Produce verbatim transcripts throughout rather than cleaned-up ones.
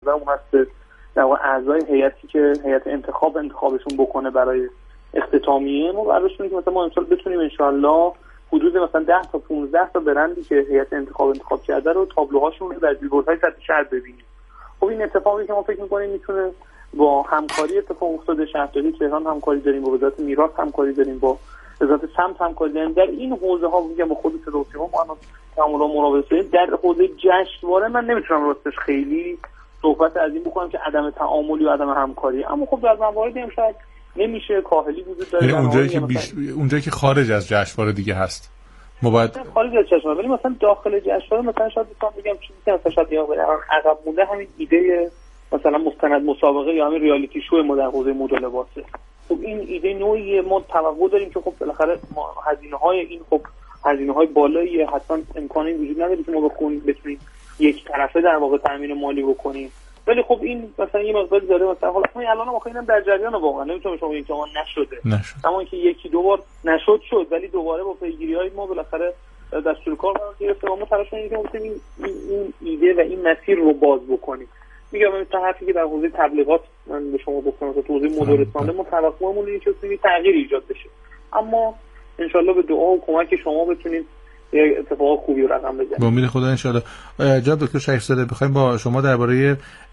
منظورم هست در واقع اعضای هیئتی که هیئت انتخاب انتخابشون بکنه برای اختتامیه، ما برداشت که مثلا ما امسال بتونیم ان شاءالله حدود مثلا ده تا پانزده تا برندی که هیئت انتخاب انتخاب کرده رو تابلوهاشون رو در بیلبوردهای سطح شهر ببینیم. خب این اتفاقی که ما فکر می‌کنیم میتونه با همکاری اتفاق افتاده، شهرداری تهران همکاری داریم، با وزارت میراث همکاری داریم، با وزارت سمت همکاری داریم در این حوزه ها. میگم با خود صداوسیما ما الان تعامل مراقبه در حوزه جشنواره من نمیتونم راستش خیلی صحبت از این بکنم که عدم تعاملی و عدم همکاری، اما خب در مواردی هم شاید نمیشه، کاهلی وجود داره اونجایی که بیش... اونجایی که خارج از جشنواره دیگه هست ما باید خارج از جشنواره، ولی مثلا داخل جشنواره مثلا شاید بخوام بگم چیزی که مثلا شاید یاد عقب مونده همین ایده مثلا مستند مسابقه یا همین ریالیتی شو ما در حوزه مد و لباسه. خب این ایده نوعی ما توقع داریم که خب بالاخره هزینه‌های این خب هزینه‌های بالایی حتما امکانی وجود نداره که ما بخونیم بتونیم یک طرفه در واقع تامین مالی بکنیم، ولی خب این مثلا یه مقداری داره مثلا حالا ما الان ما خیلی در جریان واقعا نمیتونم شما بگم که ما نشده نشد. اما اینکه یکی دو بار نشد شد، ولی دوباره با پیگیری‌های ما بالاخره دستور کار قرار گرفته و ما تلاش می‌کنیم که این این ایده و این مسیر رو باز بکنیم. میگم مثلا حرفی که در حوزه تبلیغات من به شما گفتم مثلا تو حوزه مد و رسانه ما توقعمون اینه که بتونیم تغییر ایجاد بشه، اما ان شاءالله به دعا و کمک شما بتونیم یه اتفاق خوبی رو رقم بزنیم. با امید خدا ان شاءالله. جناب دکتر شریف‌زاده بخوایم با شما درباره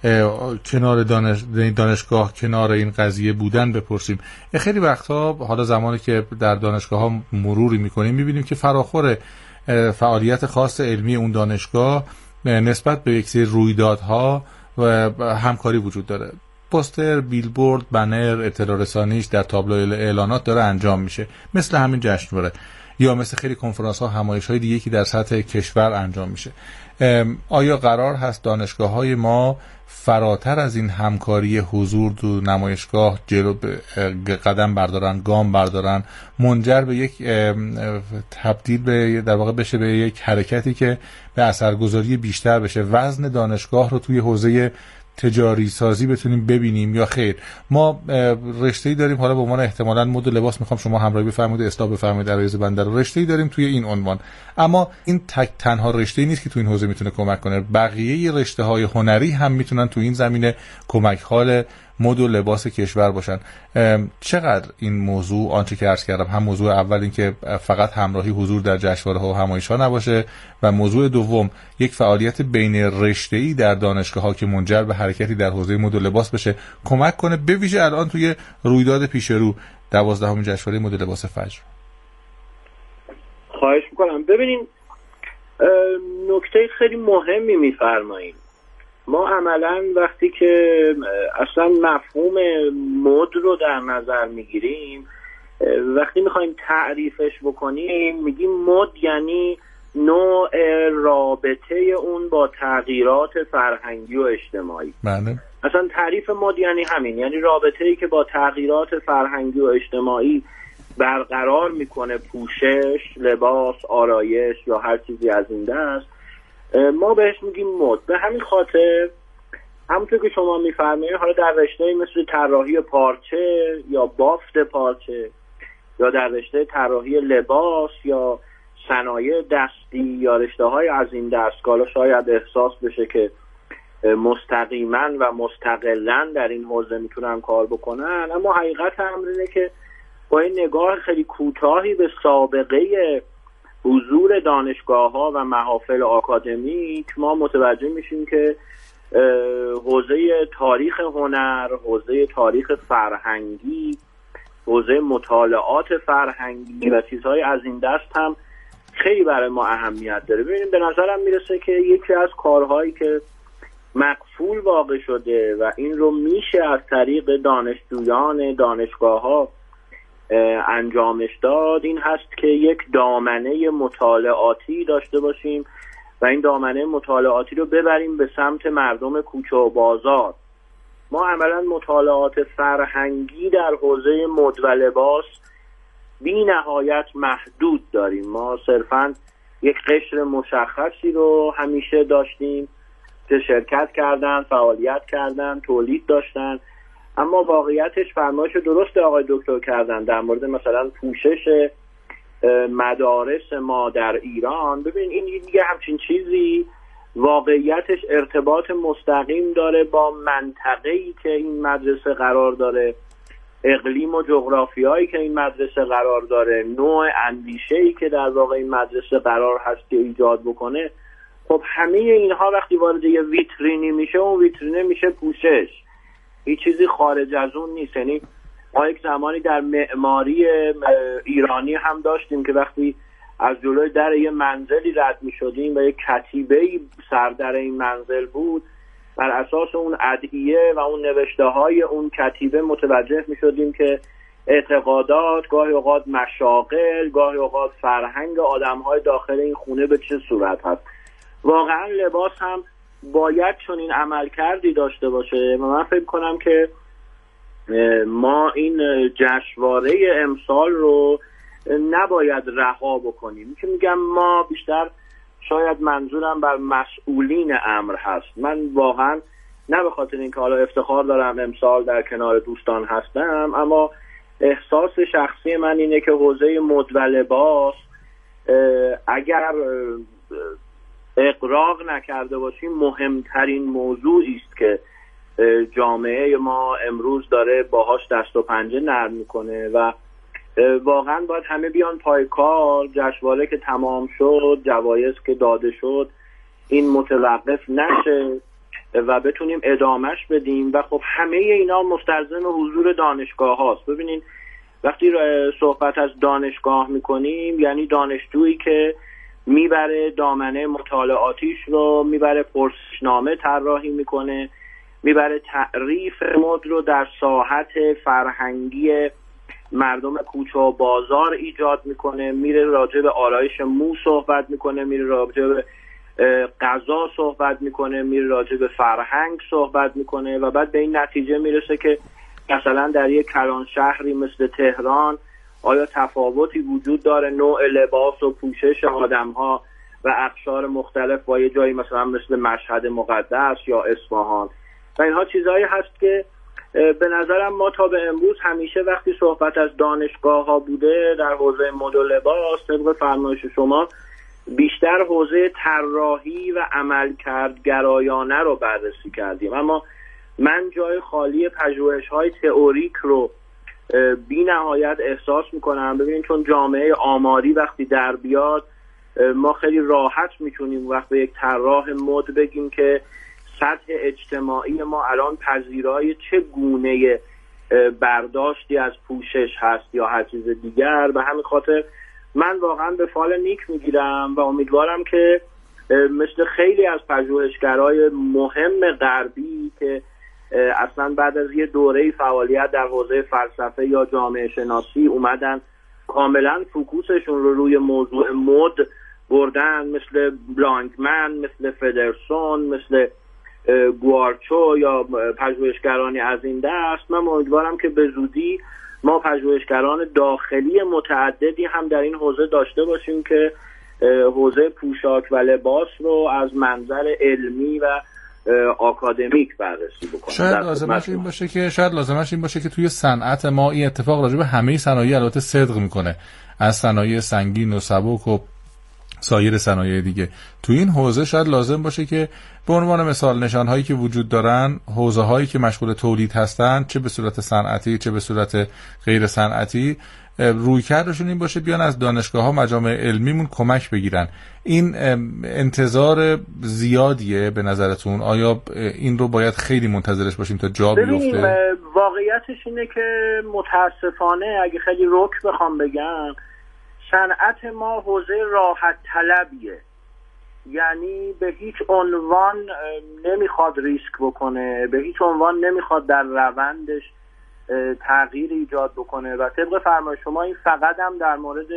کنار دانش دانشگاه کنار این قضیه بودن بپرسیم. خیلی وقتها حالا زمانی که در دانشگاه‌ها مروری می‌کنیم می‌بینیم که فراخور فعالیت خاص علمی اون دانشگاه نسبت به یک سری رویدادها و همکاری وجود داره. پوستر، بیلبورد، بنر، اطلاع رسانیش در تابلو اعلانات داره انجام میشه، مثل همین جشنواره یا مثل خیلی کنفرانس ها، همایش های دیگه که در سطح کشور انجام میشه. آیا قرار هست دانشگاه های ما فراتر از این همکاری حضور تو نمایشگاه جلو قدم بردارن، گام بردارن، منجر به یک تبدیل به در واقع بشه به یک حرکتی که به اثرگذاری بیشتر بشه، وزن دانشگاه رو توی حوزه تجاری سازی بتونیم ببینیم، یا خیر ما رشته‌ای داریم، حالا به عنوان احتمالاً مد و لباس میخوام شما همراهی بفرمایید، اصلاح بفرمایید عرایض بنده رو، رشته‌ای داریم توی این عنوان، اما این تک تنها رشته‌ای نیست که توی این حوزه میتونه کمک کنه، بقیه رشته‌های هنری هم میتونن توی این زمینه کمک حال مد و لباس کشور باشن. چقدر این موضوع آنچه که عرض کردم، هم موضوع اول این که فقط همراهی حضور در جشنواره‌ها و همایش‌ها نباشه، و موضوع دوم یک فعالیت بین رشته‌ای در دانشگاه‌ها که منجر به حرکتی در حوزه مد و لباس بشه کمک کنه، به ویژه الان توی رویداد پیش رو دوازدهمین جشنواره مد و لباس فجر. خواهش می‌کنم. ببینین نکته خیلی مهمی می‌فرمایید. ما عملاً وقتی که اصلا مفهوم مد رو در نظر میگیریم، وقتی میخوایم تعریفش بکنیم میگیم مد یعنی نوع رابطه اون با تغییرات فرهنگی و اجتماعی. بله. اصلا تعریف مد یعنی همین، یعنی رابطه‌ای که با تغییرات فرهنگی و اجتماعی برقرار میکنه پوشش، لباس، آرایش یا هر چیزی از این دست، ما بهش میگیم مد. به همین خاطر همونطور که شما میفرمایید، حالا در رشته‌ای مثل طراحی پارچه یا بافت پارچه، یا در رشته طراحی لباس یا صنایع دستی یا رشته‌های از این دست، حالا شاید احساس بشه که مستقیما و مستقلاً در این حوزه میتونن کار بکنن، اما حقیقت امر اینه که با این نگاه خیلی کوتاهی به سابقه حضور دانشگاه‌ها و محافل آکادمیک ما متوجه میشیم که حوزه تاریخ هنر، حوزه تاریخ فرهنگی، حوزه مطالعات فرهنگی و چیزهای از این دست هم خیلی برای ما اهمیت داره. ببینیم به نظرم میرسه که یکی از کارهایی که مقفول واقع شده و این رو میشه از طریق دانشجویان دانشگاه‌ها انجامش داد، این هست که یک دامنه مطالعاتی داشته باشیم و این دامنه مطالعاتی رو ببریم به سمت مردم کوچه و بازار. ما عملا مطالعات فرهنگی در حوزه مد و لباس بی نهایت محدود داریم. ما صرفا یک قشر مشخصی رو همیشه داشتیم که شرکت کردن، فعالیت کردن، تولید داشتن، اما واقعیتش فرمایش درست آقای دکتر کردن در مورد مثلا پوشش مدارس ما در ایران. ببین این دیگه همچین چیزی واقعیتش ارتباط مستقیم داره با منطقه‌ای که این مدرسه قرار داره، اقلیم و جغرافیایی که این مدرسه قرار داره، نوع اندیشه‌ای که در واقع این مدرسه قرار هست که ایجاد بکنه. خب همه اینها وقتی وارد یه ویترینی میشه، اون ویترینه میشه پوشش، هیچ چیزی خارج از اون نیست. یعنی ما یک زمانی در معماری ایرانی هم داشتیم که وقتی از جلوی در یه منزلی رد میشدیم و یک کتیبه‌ای سر در این منزل بود، بر اساس اون ادعیه و اون نوشته های اون کتیبه متوجه می شدیم که اعتقادات، گاهی اوقات مشاغل، گاهی اوقات فرهنگ آدم های داخل این خونه به چه صورت هست. واقعا لباس هم باید چون این عمل کردی داشته باشه و من فکر کنم که ما این جشنواره امسال رو نباید رها بکنیم. که میگم ما بیشتر شاید منظورم بر مسئولین امر هست. من واقعا نه به خاطر اینکه حالا افتخار دارم امسال در کنار دوستان هستم، اما احساس شخصی من اینه که حوزه مد و لباس اگر اغراق نکرده باشیم مهمترین موضوعی است که جامعه ما امروز داره باهاش دست و پنجه نرم میکنه و واقعا باید همه بیان پای کار. جشنواره که تمام شد، جوایز که داده شد، این متوقف نشه و بتونیم ادامهش بدیم و خب همه اینا مستلزم حضور دانشگاه هاست. ببینین وقتی صحبت از دانشگاه میکنیم یعنی دانشجویی که میبره دامنه مطالعاتیش رو، میبره پرسشنامه طراحی میکنه، میبره تعریف مد رو در ساحت فرهنگی مردم کوچه و بازار ایجاد میکنه، میره راجع به آرایش مو صحبت میکنه، میره راجع به غذا صحبت میکنه، میره راجع به فرهنگ صحبت میکنه و بعد به این نتیجه میرسه که مثلا در یک کلان شهری مثل تهران آیا تفاوتی وجود داره نوع لباس و پوشش آدم‌ها و اقشار مختلف با یه جایی مثلا مثل مشهد مقدس یا اصفهان و اینها چیزهایی هست که به نظرم ما تا به امروز همیشه وقتی صحبت از دانشگاه ها بوده در حوزه مد و لباس طبق فرمایش شما بیشتر حوزه طراحی و عملکردگرایانه رو بررسی کردیم، اما من جای خالی پژوهش‌های تئوریک رو بی نهایت احساس میکنم. ببینید چون جامعه آماری وقتی در بیاد ما خیلی راحت میتونیم وقت به یک طراح مد بگیم که سطح اجتماعی ما الان پذیرای چه گونه برداشتی از پوشش هست یا هر چیز دیگر. به همین خاطر من واقعا به فال نیک میگیرم و امیدوارم که مثل خیلی از پژوهشگرای مهم غربی که اصلا بعد از یه دوره فعالیت در حوزه فلسفه یا جامعه شناسی اومدن کاملا فوکوسشون رو روی موضوع مد بردن، مثل بلانکمن، مثل فدرسون، مثل گوارچو یا پژوهشگرانی از این دست. من امیدوارم که به زودی ما پژوهشگران داخلی متعددی هم در این حوزه داشته باشیم که حوزه پوشاک و لباس رو از منظر علمی و آکادمیک بررسی بکنه. شاید لازمش این باشه که شاید لازمش این باشه که توی صنعت ما این اتفاق راجع به همه صنایع البته صدق میکنه، از صنایع سنگین و سبک و سایر صنایع دیگه. تو این حوزه شاید لازم باشه که به عنوان مثال نشانهایی که وجود دارن، حوزه هایی که مشغول تولید هستن، چه به صورت صنعتی چه به صورت غیر صنعتی، رویکردشون این باشه بیان از دانشگاه‌ها مجامع علمیمون کمک بگیرن. این انتظار زیادیه به نظرتون؟ آیا این رو باید خیلی منتظرش باشیم تا جا بیفته؟ واقعیتش اینه که متاسفانه اگه خیلی رک بخوام بگم صنعت ما حوزه راحت طلبیه، یعنی به هیچ عنوان نمیخواد ریسک بکنه، به هیچ عنوان نمیخواد در روندش تغییر ایجاد بکنه و طبق فرمایش شما این فقط هم در مورد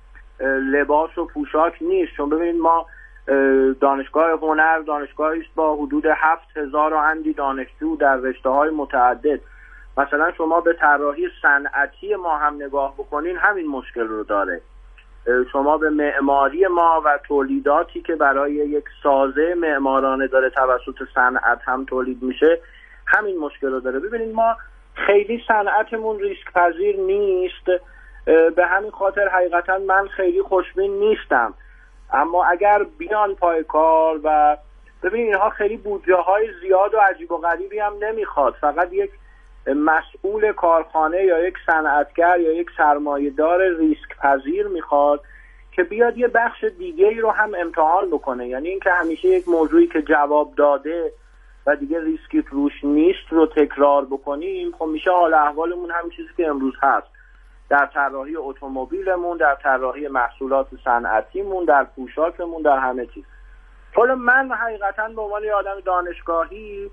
لباس و پوشاک نیست. چون ببینید ما دانشگاه هنر دانشگاهی است با حدود هفت هزار و اندی دانشجو در رشته‌های متعدد. مثلا شما به طراحی صنعتی ما هم نگاه بکنین همین مشکل رو داره. شما به معماری ما و تولیداتی که برای یک سازه معمارانه داره توسط صنعت هم تولید میشه همین مشکل رو داره. ببینید ما خیلی صنعتمون ریسک پذیر نیست، به همین خاطر حقیقتا من خیلی خوشبین نیستم، اما اگر بیان پای کار و ببین اینها خیلی بودجه های زیاد و عجیب و غریبی هم نمیخواد، فقط یک مسئول کارخانه یا یک صنعتگر یا یک سرمایه‌دار ریسک پذیر میخواد که بیاد یه بخش دیگه ای رو هم امتحان بکنه. یعنی اینکه همیشه یک موضوعی که جواب داده و دیگه ریسکی روش نیست رو تکرار بکنیم، خب میشه حال احوالمون همین چیزی که امروز هست در طراحی اتومبیلمون، در طراحی محصولات صنعتیمون، در پوشاکمون، در همه چیز. حالا من حقیقتا به عنوان یه آدم دانشگاهی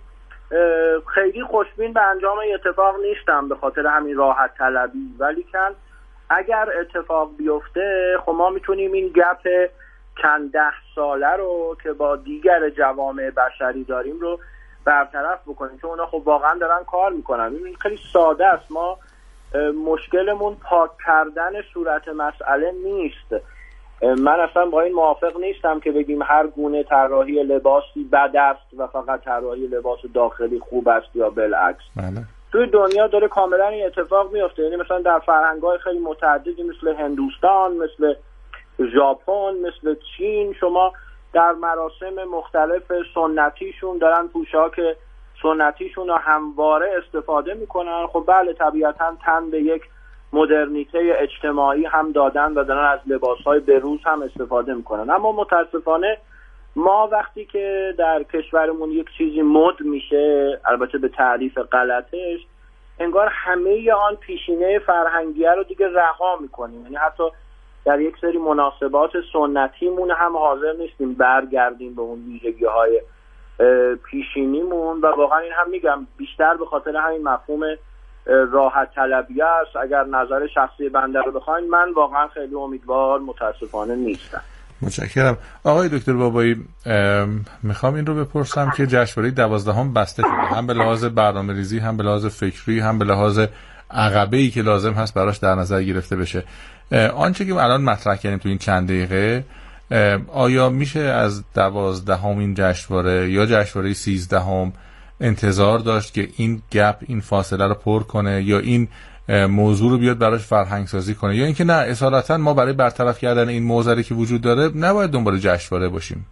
خیلی خوشبین به انجام اتفاق نیستم به خاطر همین راحت طلبی، ولی کن اگر اتفاق بیفته خب ما میتونیم این گپ چند ده ساله رو که با دیگر جوامع بشری داریم رو برطرف بکنیم، چون اونا خب واقعا دارن کار میکنن. این خیلی ساده است، ما مشکلمون پاک کردن صورت مسئله نیست. من اصلا با این موافق نیستم که بگیم هر گونه طراحی لباسی بد است و فقط طراحی لباس داخلی خوب است یا بالعکس. بله. توی دنیا داره کاملا این اتفاق میفته. یعنی مثلا در فرهنگ‌های خیلی متعددی مثل هندوستان، مثل ژاپن، مثل چین، شما در مراسم مختلف سنتیشون دارن پوشاک سنتیشون رو همواره استفاده میکنن. خب بله طبیعتا تن به یک مدرنیته اجتماعی هم دادن و دارن از لباسهای بروز هم استفاده میکنن. اما متاسفانه ما وقتی که در کشورمون یک چیزی مد میشه، البته به تعریف غلطش، انگار همه آن پیشینه فرهنگیه رو دیگه رها میکنیم. یعنی حتی در یک سری مناسبات سنتیمون هم حاضر نیستیم برگردیم به اون ویژگی‌های پیشینیمون و واقعا این هم میگم بیشتر به خاطر همین مفهوم راحت طلبی است. اگر نظر شخصی بنده رو بخواین، من واقعا خیلی امیدوار متاسفانه نیستم. متشکرم. آقای دکتر بابایی، میخوام این رو بپرسم که جشنواره دوازدهم بسته شده، هم به لحاظ برنامه‌ریزی، هم به لحاظ فکری، هم به لحاظ عقبه‌ای که لازم هست براش در نظر گرفته بشه. آنچه که الان مطرح کردیم تو این چند دقیقه، آیا میشه از دوازدهمین جشنواره یا جشنواره سیزدهم انتظار داشت که این گپ، این فاصله رو پر کنه، یا این موضوع رو بیاد براش فرهنگ سازی کنه، یا اینکه نه اصالتا ما برای برطرف کردن این موضوعی که وجود داره نباید دنبال جشنواره باشیم؟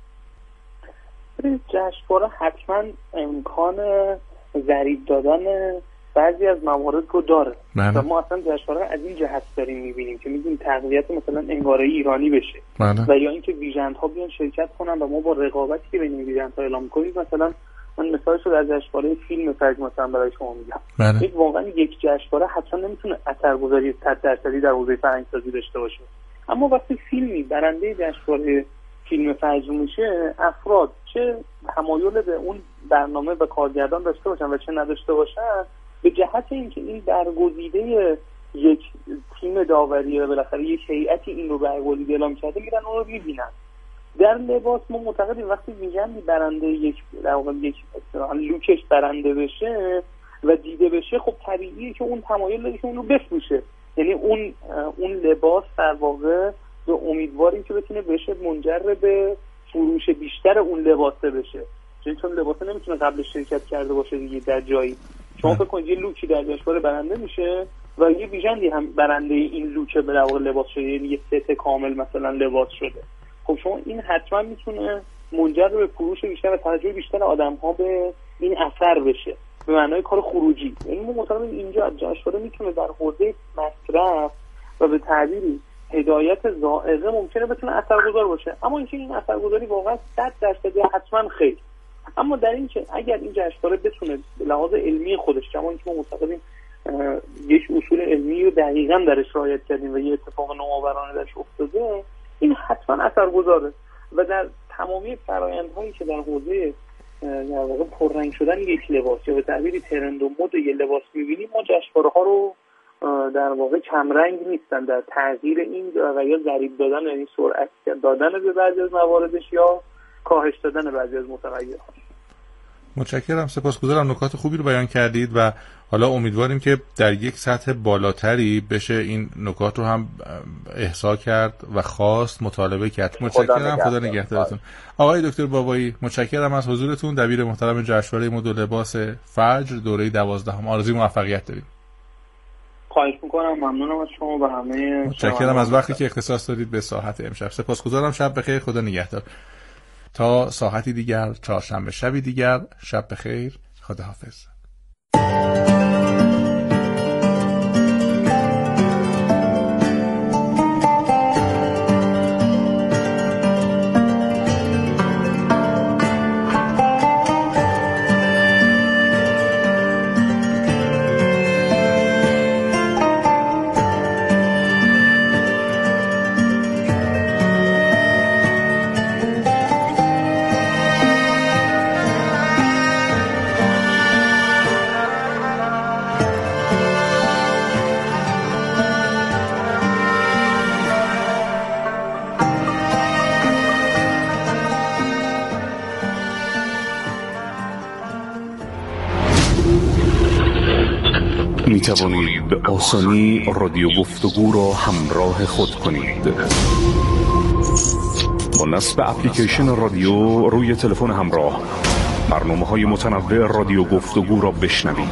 جشنواره حتما امکان ضریب دادن بعضی از موارد رو داره. و ما اصلا جشنواره از این جهت داریم می‌بینیم که می‌گیم تقویت مثلا انگاره ایرانی بشه بله. و یا اینکه ویژنت‌ها بیان شرکت کنن و ما با رقابتی که بین ویژنت‌ها اعلام می‌کنیم، مثلا من مثالش رو از جشنواره فیلم فجر مثلا برای شما میگم. بله. یک واقعا یک جشنواره حتما نمیتونه اثرگذاری صد درصدی در حوزه فرهنگ‌سازی داشته باشه، اما وقتی فیلمی برنده جشنواره فیلم فجر میشه، افراد چه تمایل به اون برنامه و کارگردان داشته باشن و چه نداشته باشن، به جهت اینکه این برگزیده یک تیم داوری و بالاخره یک هیئتی این رو برگزیده اعلام کرده، میرن اون رو میبینن. در لباس ما معتقدیم وقتی ویژنی برنده یک در واقع یک لوکش برنده بشه و دیده بشه، خب طبیعیه که اون تمایل داره که اون رو بفروشه. یعنی اون اون لباس در واقع به امیدواریم که بتونه بشه منجر به فروش بیشتر اون لباسه بشه، چون لباسه نمیتونه قبل شرکت کرده باشه دیگه در جایی. شما فکر کنید یه لوکی در جشنواره برنده میشه و یه ویژندی هم برنده این لوکه به واقع لباس شده، یعنی یه ست کامل مثلا لباس شده. خب شما این حتما میتونه منجر به فروش بیشتر و توجه بیشتر آدم‌ها به این اثر بشه، به معنای کار خروجی. یعنی ما معتقدیم اینجا جشنواره میتونه در حوزه مصرف و به تعبیری هدایت ذائقه ممکنه بتونه اثرگذار باشه، اما اینکه این اثرگذاری واقعا صد درصد حتما خیر. اما در این که اگر این جشنواره بتونه به لحاظ علمی خودش، کما اینکه ما معتقدیم یک اصول علمی رو دقیقاً درش رعایت کردیم و یه اتفاق نوآورانه درش افتاده، این حتما اثرگذاره و در تمامی فرآیندهایی که در حوزه در واقع پررنگ شدن یک لباس یا به تعبیری ترند و مد یک لباس می‌بینیم، ما جشنواره ها رو در واقع کمرنگ نیستن در تغییر این و یا ضریب دادن، یعنی سرعت دادن به بعضی از مواردش یا کاهش دادن بعضی از متغیرها. متشکرم، سپاسگزارم، نکات خوبی رو بیان کردید و حالا امیدواریم که در یک سطح بالاتری بشه این نکات رو هم احصا کرد و خواست مطالبه کرد. متشکرم، خدا نگهدارتون. آقای دکتر بابایی، متشکرم از حضورتون، دبیر محترم جشنواره مد و لباس فجر دوره دوازدهم. آرزوی موفقیت داریم. خواهش میکنم، ممنونم از شما و همه. متشکرم از وقتی که اختصاص دادید به ساعت امشب. سپاسگزارم، شب بخیر، خدا نگهدار. تا ساعتی دیگر، چهارشنبه شبی دیگر، شب بخیر، خداحافظ. می توانید به آسانی رادیو گفتگو را همراه خود کنید. با نصب اپلیکیشن رادیو روی تلفن همراه برنامه‌های متنوع رادیو گفتگو را بشنوید.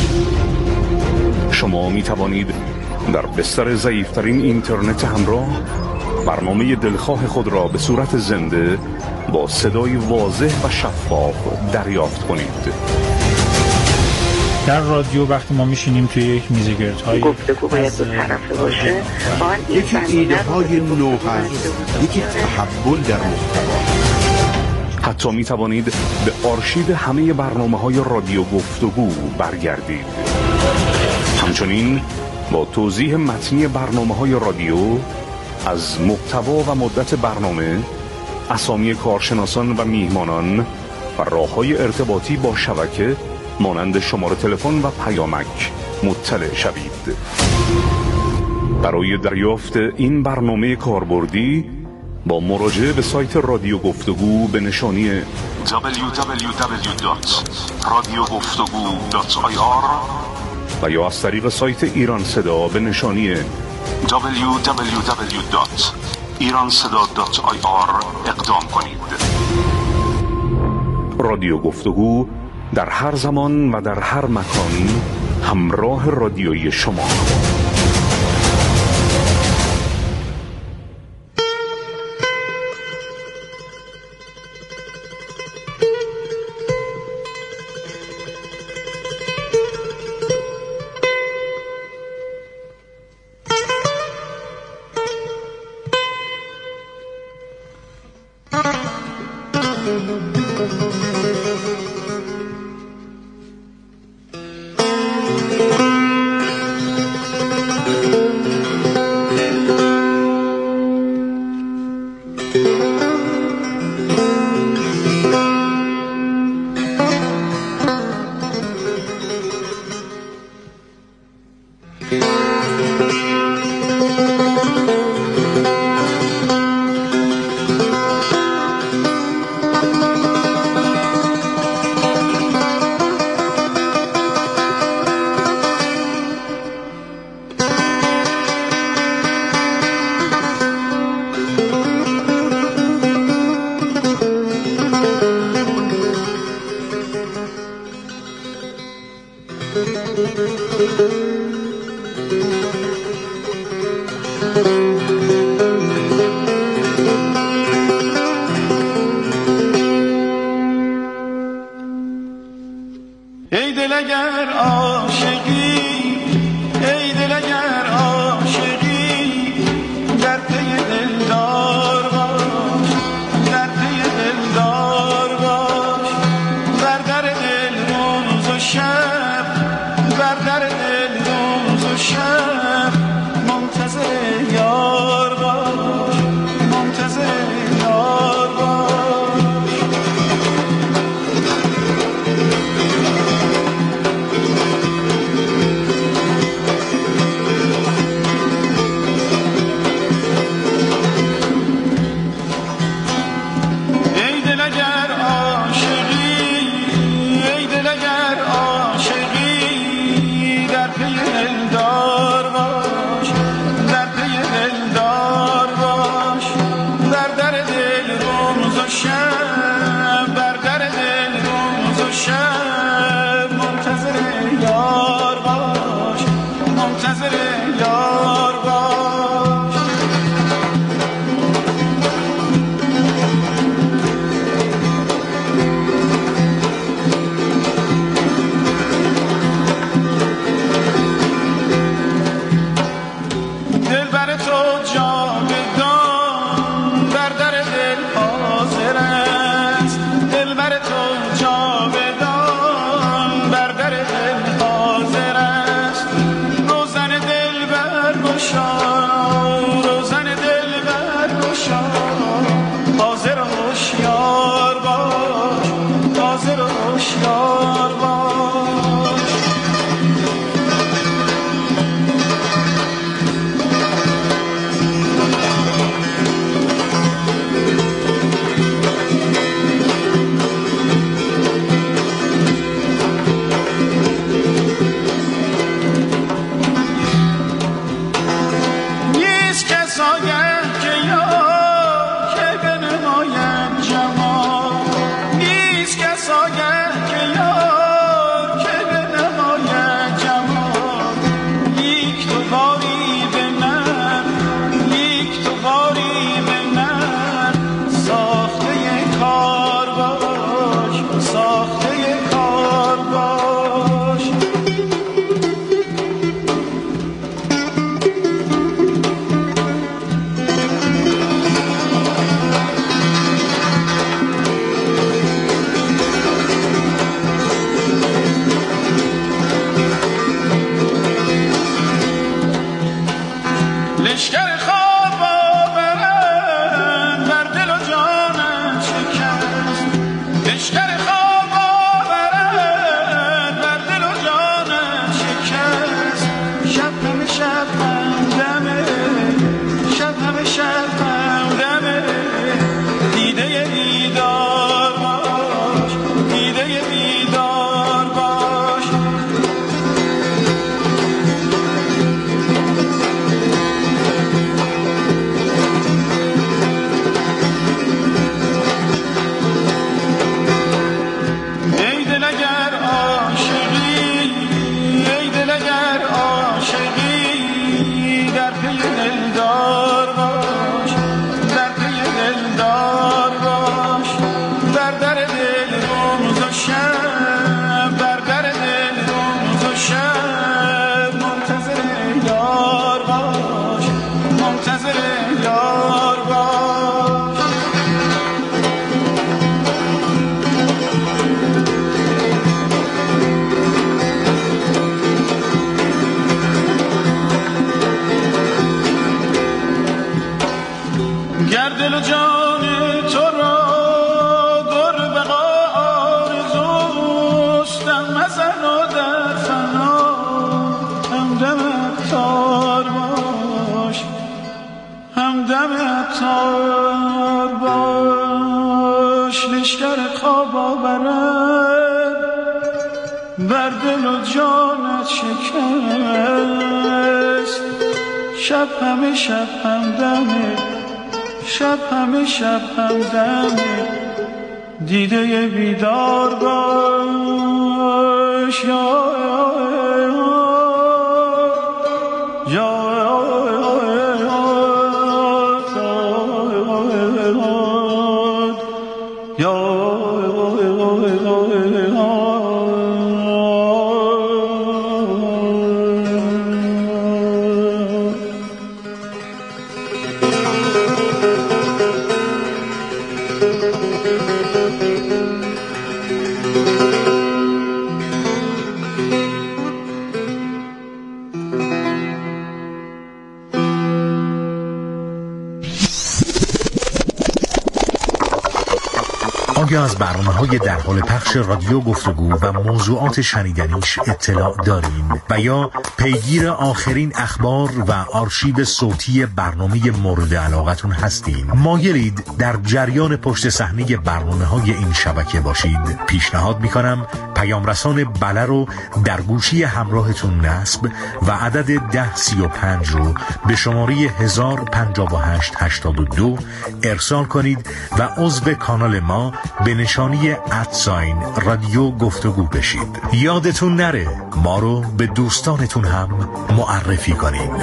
شما می توانید در بستر ضعیف‌ترین اینترنت همراه برنامه دلخواه خود را به صورت زنده با صدای واضح و شفاف دریافت کنید. در رادیو وقتی ما میشینیم توی یک میز گردهای گفتگو باید دو طرفه باشه، یکی ایده های نو هست، یکی تحول در محتوا. حتی می توانید به آرشیو همه برنامه های رادیو گفتگو برگردید. همچنین با توضیح متنی برنامه های رادیو از محتوا و مدت برنامه، اسامی کارشناسان و میهمانان و راه‌های ارتباطی با شبکه مانند شماره تلفن و پیامک مطلع شوید. برای دریافت این برنامه کاربردی با مراجعه به سایت رادیو گفتگو به نشانی دبلیو دبلیو دبلیو دات رادیو گفتگو دات آی آر و یا از طریق سایت ایران صدا به نشانی دبلیو دبلیو دبلیو دات ایران صدا دات آی آر اقدام کنید. رادیو گفتگو در هر زمان و در هر مکان همراه رادیویی شما. ای دل اگر عاشقی، ای دل اگر عاشقی، در پی دلدار باش، در پی دلدار باش، بر در دل روز و شب، بر در دل روز و شب، منتظر یار باش، منتظر یار باش. دار و در فنا همدم عطار باش، همدم عطار باش. لشکر خواب آورد بر دل و جانت شکست، شب همه شب همدمه، شب همه شب همدمه، دیده بیدار باش. یا یا آیا از برنامه‌های در حال پخش رادیو گفتگو و موضوعات شنیدنیش اطلاع دارین و یا پیگیر آخرین اخبار و آرشیو صوتی برنامه مورد علاقتون هستین؟ مایلید در جریان پشت صحنه برنامه‌های این شبکه باشید؟ پیشنهاد می‌کنم پیام رسان بله رو در گوشی همراهتون نصب و عدد ده سی و پنج رو به شماره هزار و پنجاه و هشت هشتاد و دو ارسال کنید و عضو کانال ما به نشانی ادساین رادیو گفتگو بشید. یادتون نره ما رو به دوستانتون هم معرفی کنید.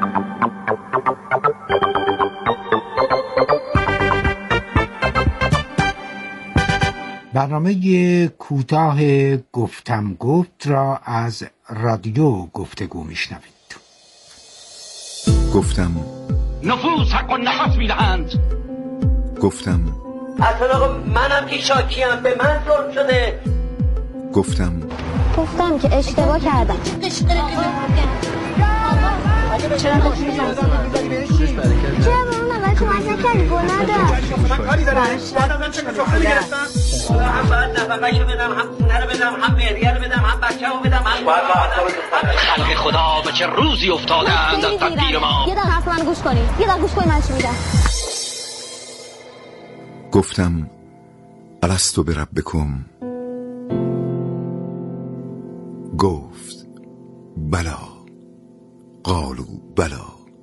برنامه کوتاه گفتم گفت را از رادیو گفتگو میشنوید. گفتم نفوس حق و نفس میدهند. گفتم اصلا آقا منم که شاکیم، به من ظلم شده. گفتم گفتم که اشتباه کردم. چرا به اون اول کمک نکردی؟ گناه داشت. من کاری دارم. بعدم چه کاری گرفتم؟ هم باید نفقه‌شو بدم، هم خونه رو بدم، هم مهریه رو بدم، هم بچه‌مو بدم، هم خلق خدا به چه روزی افتادند از تقدیر ما. یه دقیقه حرف من گوش کنی. یه دقیقه گوش کنی من چی میگم. گفتم الستو بربکم، گفت بلا، قالوا بلا.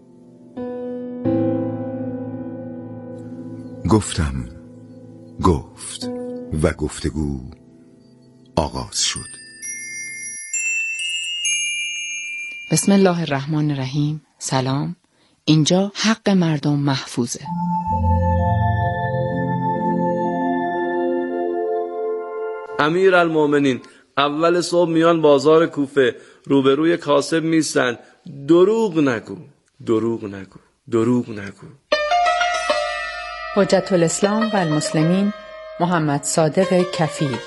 گفتم گفت و گفتگو آغاز شد. بسم الله الرحمن الرحیم. سلام. اینجا حق مردم محفوظه. امیرالمومنین اول صبح میان بازار کوفه، روبروی کاسب میستن. دروغ نگو، دروغ نگو، دروغ نگو. حجت الاسلام و المسلمین محمد صادق کفیل.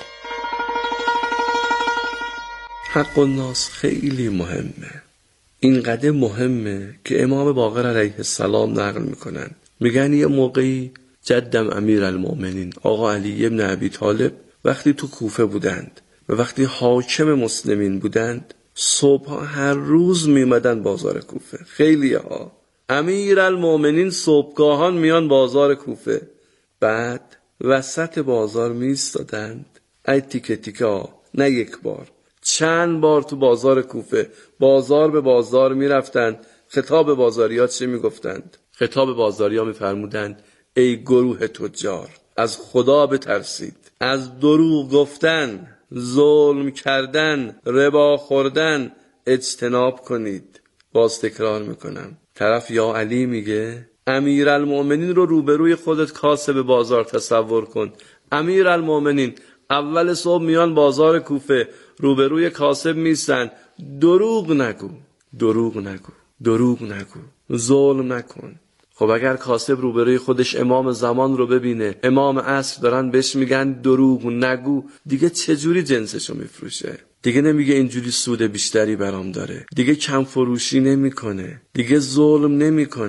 حق الناس خیلی مهمه. اینقدر مهمه که امام باقر علیه السلام نقل میکنن، میگن یه موقعی جدم امیرالمومنین آقا علی ابن ابی طالب وقتی تو کوفه بودند و وقتی حاکم مسلمین بودند، صبح هر روز میمدن بازار کوفه. خیلی ها امیرالمومنین صبحگاهان میان بازار کوفه، بعد وسط بازار میستادند. ای تیکه تیکه ها، نه یک بار، چند بار تو بازار کوفه، بازار به بازار میرفتند. خطاب بازاریات چه میگفتند؟ خطاب بازاریا میفرمودند ای گروه تجار، از خدا بترسید، از دروغ گفتن، ظلم کردن، ربا خوردن اجتناب کنید. باز تکرار میکنم، طرف یا علی میگه امیرالمومنین رو روبروی خودت کاسب بازار تصور کن. امیرالمومنین اول صبح میان بازار کوفه، روبروی کاسب میستن. دروغ نگو، دروغ نگو، دروغ نگو، ظلم نکن. خب اگر کاسب روبروی خودش امام زمان رو ببینه، امام عصر دارن بهش میگن دروغ نگو، دیگه چجوری جنسشو میفروشه؟ دیگه نمیگه اینجوری سود بیشتری برام داره، دیگه کم فروشی نمیکنه، دیگه ظلم نمیکنه،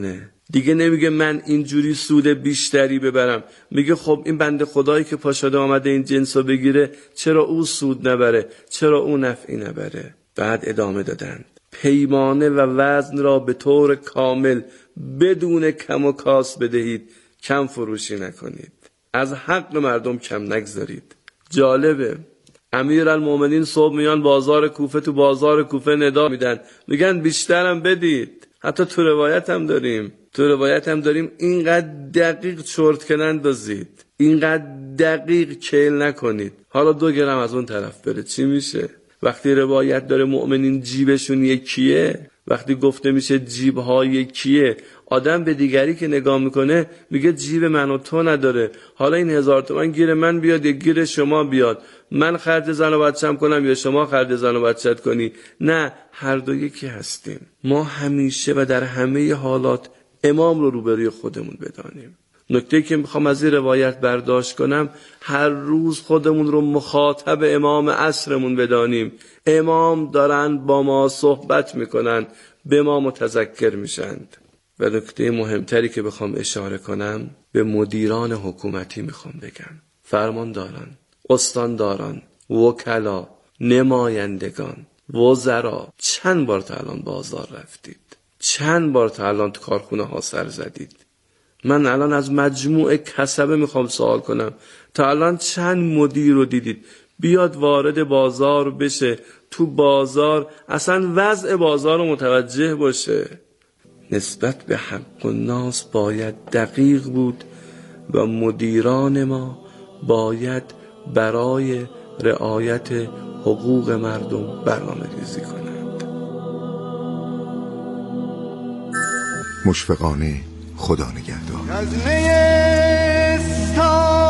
دیگه نمیگه من اینجوری سود بیشتری ببرم، میگه خب این بنده خدایی که پاشاده آمده این جنسو بگیره چرا او سود نبره، چرا او نفعی نبره. بعد ادامه دادن پیمانه و وزن را به طور کامل بدون کم و کاس بدهید، کم فروشی نکنید، از حق مردم کم نگذارید. جالبه امیرالمومنین صبح میان بازار کوفه، تو بازار کوفه ندا میدن میگن بیشترم بدید. حتی تو روایت هم داریم تو روایت هم داریم اینقدر دقیق چرت که نندازید، اینقدر دقیق کیل نکنید. حالا دو گرم از اون طرف بره چی میشه؟ وقتی روایت داره مؤمنین جیبشون یکیه، وقتی گفته میشه جیب‌ها یکیه، آدم به دیگری که نگاه میکنه میگه جیب من و تو نداره، حالا این هزار تومن گیر من بیاد یا گیر شما بیاد، من خرج زن و بچه‌م کنم یا شما خرج زن و بچه‌ت کنی. نه، هر دو یکی هستیم. ما همیشه و در همه حالات امام رو روبروی خودمون بدانیم. نکته که میخوام از این روایت برداشت کنم، هر روز خودمون رو مخاطب امام عصرمون بدانیم. امام دارن با ما صحبت میکنن، به ما متذکر میشند. و نکته مهمتری که بخوام اشاره کنم، به مدیران حکومتی میخوام بگم، فرمانداران، استانداران، وکلا، نمایندگان، وزرا، چند بار تا الان بازار رفتید؟ چند بار تا الان تو کارخونه ها سر زدید؟ من الان از مجموع کسبه میخوام سوال کنم، تا الان چند مدیر رو دیدید بیاد وارد بازار بشه، تو بازار اصلا وضع بازار رو متوجه باشه؟ نسبت به حق الناس باید دقیق بود و مدیران ما باید برای رعایت حقوق مردم برنامه ریزی کنند. مشفقانه خدا نگهدار.